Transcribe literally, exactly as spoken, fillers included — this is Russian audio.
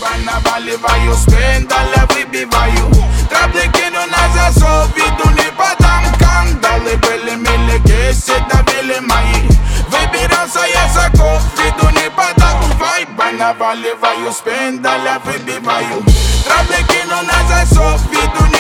наливаю, спин, далі вибиваю. Краплики у нас засов, іду не по тамкам. Дали были мили киси, давили мои. Выбирался я за ков, иду не по таку. Вайба наваливаю, спин, далі вибиваю. Краплики у нас засов, іду